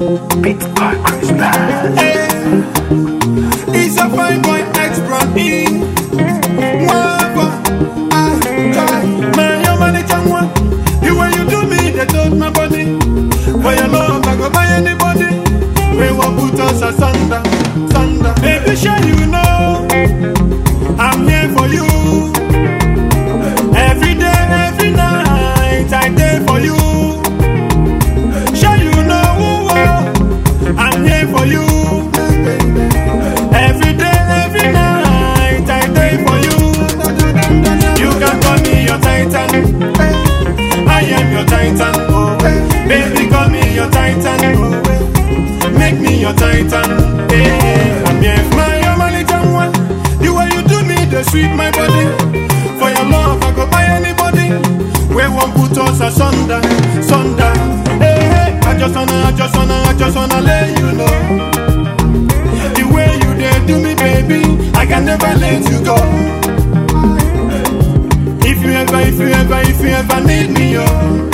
Beat by Chris Band. Hey, he's a fine boy, ex-brand in. My manager one. The way you do me, they told my body. For your love, I go buy anybody. We will put us asunder, sunder. Baby, sure you know I'm here for you. Every day, every night, I day for you. Sure you know I'm here for you. Every day, every night, I day for you. You can call me your titan. I am your titan. Oh, baby, call me your titan. Oh, make me your titan. Hey, I'm here for my manager one. The way you do me, they sweet my body. For your love, I go buy anybody. We won't put us asunder, sunder. Hey, I just wanna let you know. The way you dare do me, baby, I can never let you go. If you ever need me, oh.